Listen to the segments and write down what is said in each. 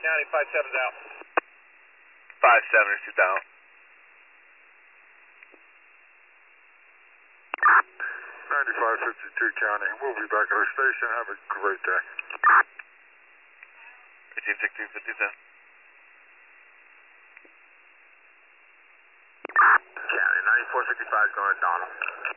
County, 5-7's out. 5-7, received out. 9552 County, we'll be back at our station. Have a great day. 18-16-57. County, 9455 going to Donald.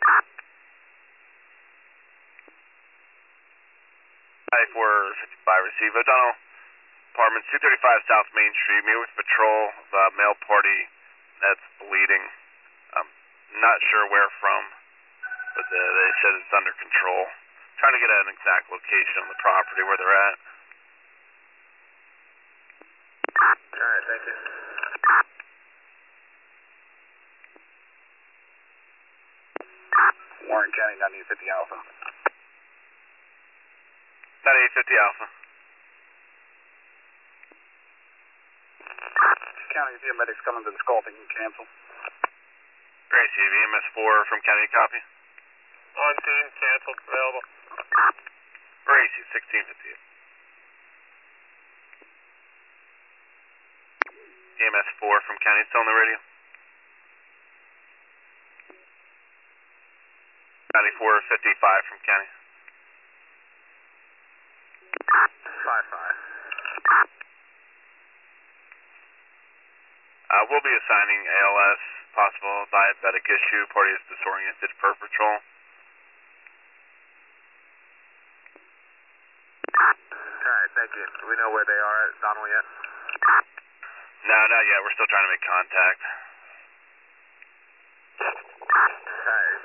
9455, receive. O'Donnell, apartment 235 South Main Street. Meet with patrol, male party that's bleeding. I'm not sure where from, but they said it's under control. Trying to get an exact location on the property where they're at. Alright, thank you. Warren County, 9850 Alpha. 9850 Alpha. County, medics coming to the skull, they can cancel. Great, CV, MS4 from County, copy. On scene, canceled, available. Great, 1658. EMS4 from County, still on the radio. 9455 from County. 5-5. We'll be assigning ALS, possible diabetic issue, party is disoriented per patrol. Alright, thank you. Do we know where they are at Donald yet? No, not yet. We're still trying to make contact. Alright.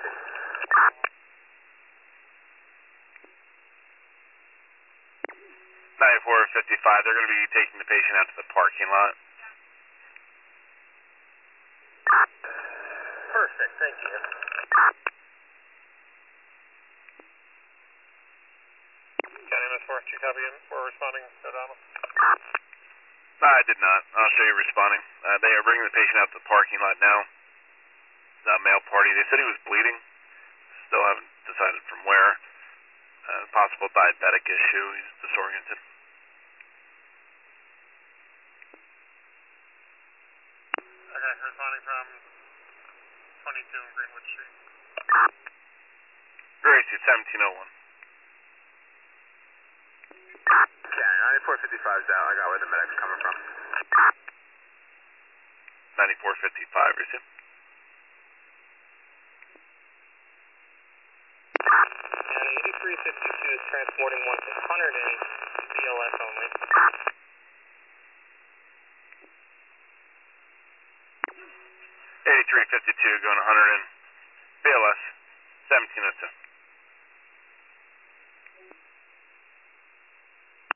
9455, they're going to be taking the patient out to the parking lot. Perfect, thank you. County MS4, did you copy in? We're responding, O'Donnell. No, I did not. I'll show you responding. They are bringing the patient out to the parking lot now. Male party. They said he was bleeding. Still haven't decided from where. Possible diabetic issue. He's disoriented. Okay, responding from 22 Greenwood Street. Gracie, 1701. County, 9455's out. I got where the medic's coming from. 9455, receive. County, 8352 is transporting one to Hunterdon, BLS only. 8352 going to Hunterdon, BLS, 1702.